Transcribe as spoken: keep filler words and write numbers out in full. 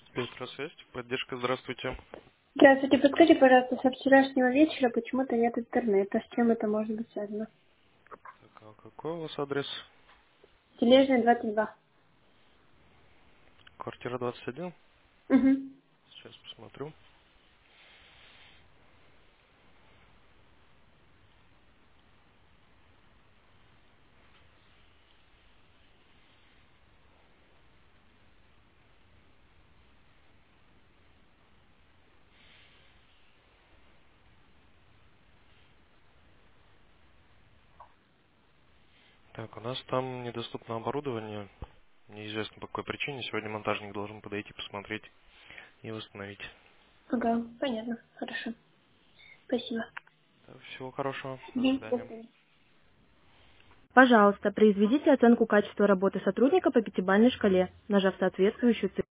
Электросвязь, поддержка, здравствуйте. Здравствуйте, подскажите, пожалуйста, со вчерашнего вечера почему-то нет интернета. С чем это может быть связано? Так, а какой у вас адрес? Тележная двадцать два. Квартира двадцать один? Угу. Сейчас посмотрю. Так, у нас там недоступно оборудование. Неизвестно по какой причине. Сегодня монтажник должен подойти, посмотреть и восстановить. Ага, понятно. Хорошо. Спасибо. Так, всего хорошего. До Мгм. До свидания. свидания. Пожалуйста, произведите оценку качества работы сотрудника по пятибалльной шкале, нажав соответствующую цифру.